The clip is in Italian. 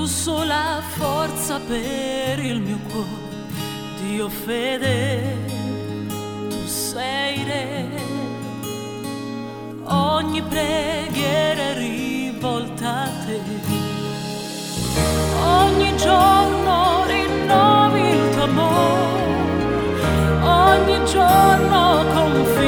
sola forza per il mio cuore. Dio fede, tu sei re. Ogni preghiera è rivolta a te. Ogni giorno rinnovi il tuo amore. Ogni giorno confermi